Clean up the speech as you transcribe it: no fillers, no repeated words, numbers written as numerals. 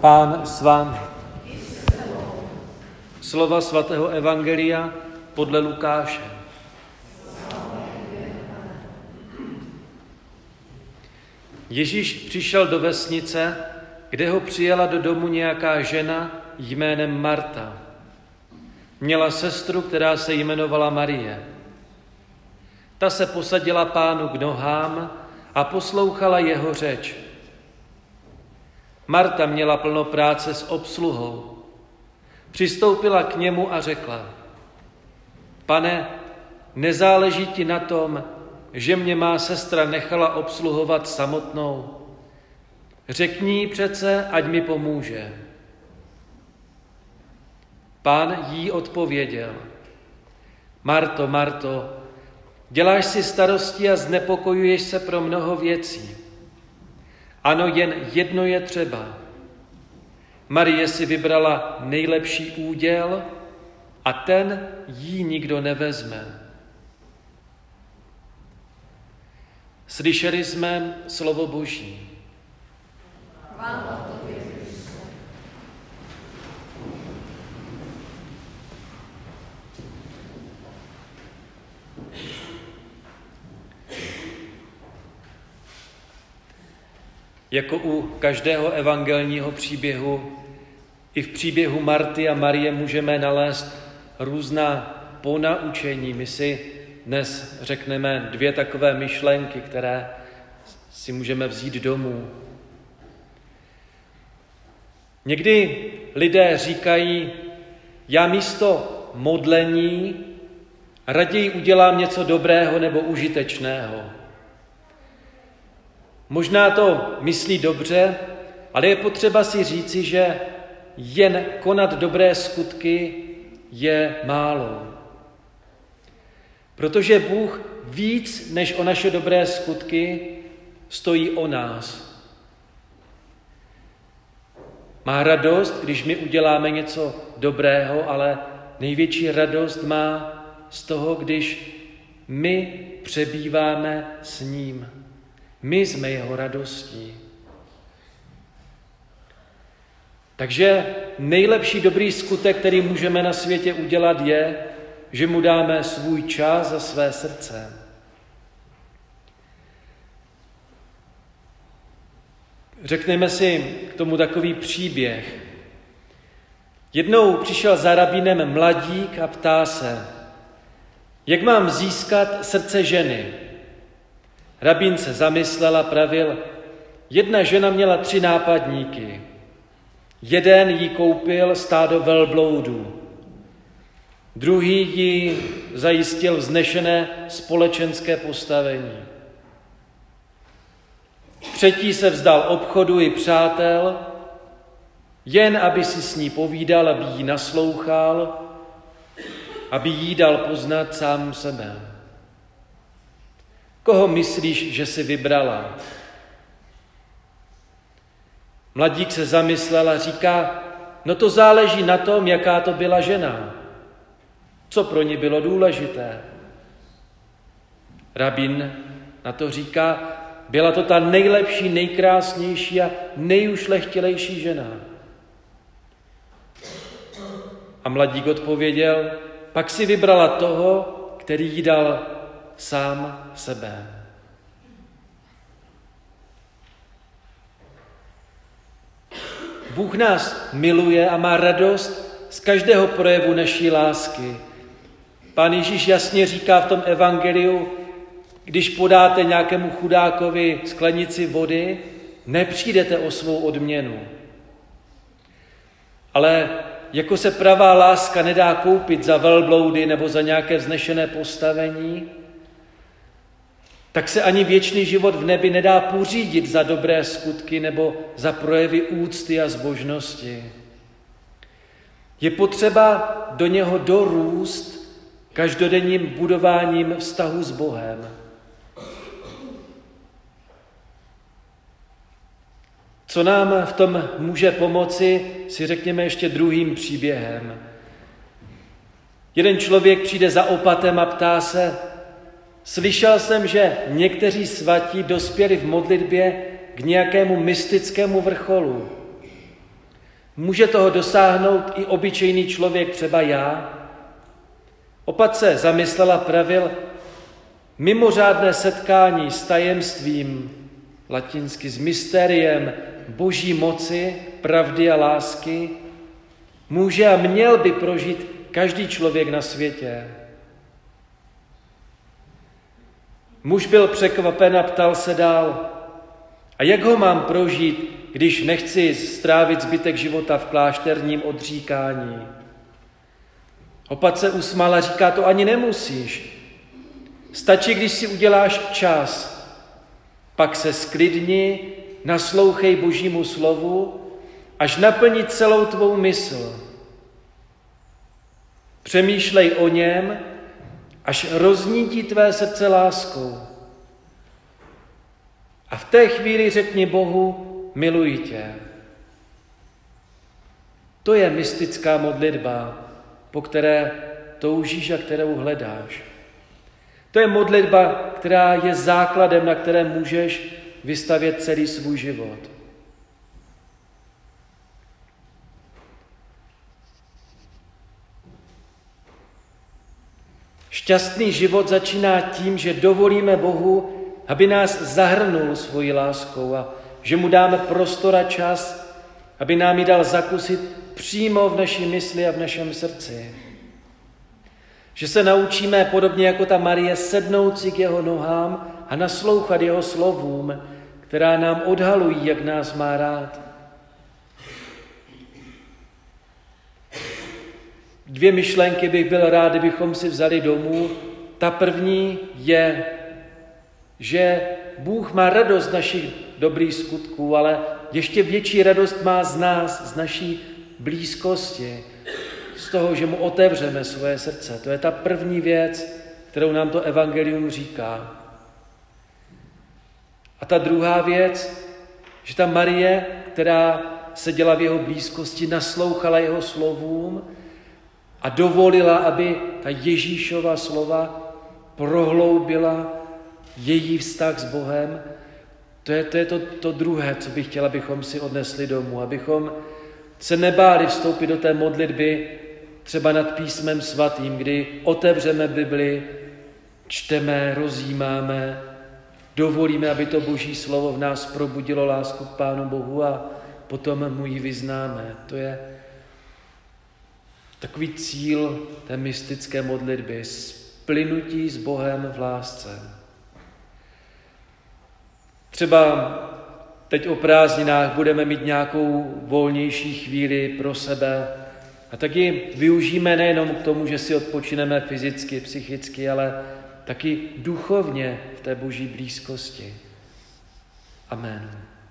Pán s vámi. Slova svatého evangelia podle Lukáše. Ježíš přišel do vesnice, kde ho přijala do domu nějaká žena jménem Marta. Měla sestru, která se jmenovala Marie. Ta se posadila Pánu k nohám a poslouchala jeho řeč. Marta měla plno práce s obsluhou. Přistoupila k němu a řekla: Pane, nezáleží ti na tom, že mě má sestra nechala obsluhovat samotnou? Řekni jí přece, ať mi pomůže. Pán jí odpověděl: Marto, Marto, děláš si starosti a znepokojuješ se pro mnoho věcí. Ano, jen jedno je třeba. Marie si vybrala nejlepší úděl a ten jí nikdo nevezme. Slyšeli jsme slovo Boží. Jako u každého evangelního příběhu, i v příběhu Marty a Marie můžeme nalézt různá ponaučení. My si dnes řekneme 2 takové myšlenky, které si můžeme vzít domů. Někdy lidé říkají: já místo modlení raději udělám něco dobrého nebo užitečného. Možná to myslí dobře, ale je potřeba si říci, že jen konat dobré skutky je málo. Protože Bůh víc než o naše dobré skutky stojí o nás. Má radost, když my uděláme něco dobrého, ale největší radost má z toho, když my přebýváme s ním. My jsme jeho radostí. Takže nejlepší dobrý skutek, který můžeme na světě udělat, je, že mu dáme svůj čas a své srdce. Řekneme si k tomu takový příběh. Jednou přišel za rabínem mladík a ptá se: jak mám získat srdce ženy? Rabín se zamyslel a pravil: jedna žena měla 3 nápadníky. Jeden jí koupil stádo velbloudů. Druhý jí zajistil vznešené společenské postavení. Třetí se vzdal obchodu i přátel, jen aby si s ní povídal, aby jí naslouchal, aby jí dal poznat sám sebe. Koho myslíš, že jsi vybrala? Mladík se zamyslel a říká: no to záleží na tom, jaká to byla žena. Co pro ní bylo důležité? Rabín na to říká: byla to ta nejlepší, nejkrásnější a nejušlechtilejší žena. A mladík odpověděl: pak si vybrala toho, který jí dal sám sebe. Bůh nás miluje a má radost z každého projevu naší lásky. Pán Ježíš jasně říká v tom evangeliu: když podáte nějakému chudákovi sklenici vody, nepřijdete o svou odměnu. Ale jako se pravá láska nedá koupit za velbloudy nebo za nějaké vznešené postavení, tak se ani věčný život v nebi nedá pořídit za dobré skutky nebo za projevy úcty a zbožnosti. Je potřeba do něho dorůst každodenním budováním vztahu s Bohem. Co nám v tom může pomoci, si řekněme ještě druhým příběhem. Jeden člověk přijde za opatem a ptá se: slyšel jsem, že někteří svatí dospěli v modlitbě k nějakému mystickému vrcholu. Může toho dosáhnout i obyčejný člověk, třeba já. Opat se zamyslel a pravil, mimořádné setkání s tajemstvím, latinsky s mystériem boží moci, pravdy a lásky, může a měl by prožít každý člověk na světě. Muž byl překvapen a ptal se dál, a jak ho mám prožít, když nechci strávit zbytek života v klášterním odříkání? Opat se usmál a říká, to ani nemusíš. Stačí, když si uděláš čas, pak se sklidni, naslouchej Božímu slovu, až naplní celou tvou mysl. Přemýšlej o něm, až roznítí tvé srdce láskou. A v té chvíli řekni Bohu, miluji tě. To je mystická modlitba, po které toužíš a kterou hledáš. To je modlitba, která je základem, na kterém můžeš vystavět celý svůj život. Šťastný život začíná tím, že dovolíme Bohu, aby nás zahrnul svojí láskou a že mu dáme prostor a čas, aby nám ji dal zakusit přímo v naší mysli a v našem srdci. Že se naučíme podobně jako ta Marie sednout si k jeho nohám a naslouchat jeho slovům, která nám odhalují, jak nás má rád. 2 myšlenky bych byl rád, kdybychom si vzali domů. Ta první je, že Bůh má radost z našich dobrých skutků, ale ještě větší radost má z nás, z naší blízkosti, z toho, že mu otevřeme svoje srdce. To je ta první věc, kterou nám to evangelium říká. A ta druhá věc, že ta Marie, která seděla v jeho blízkosti, naslouchala jeho slovům a dovolila, aby ta Ježíšova slova prohloubila její vztah s Bohem. To je to druhé, co bych chtěla, abychom si odnesli domů, abychom se nebáli vstoupit do té modlitby třeba nad písmem svatým, kdy otevřeme Bibli, čteme, rozjímáme, dovolíme, aby to Boží slovo v nás probudilo lásku k Pánu Bohu a potom mu ji vyznáme. To je takový cíl té mystické modlitby, splynutí s Bohem v lásce. Třeba teď o prázdninách budeme mít nějakou volnější chvíli pro sebe a taky využijeme nejenom k tomu, že si odpočineme fyzicky, psychicky, ale taky duchovně v té Boží blízkosti. Amen.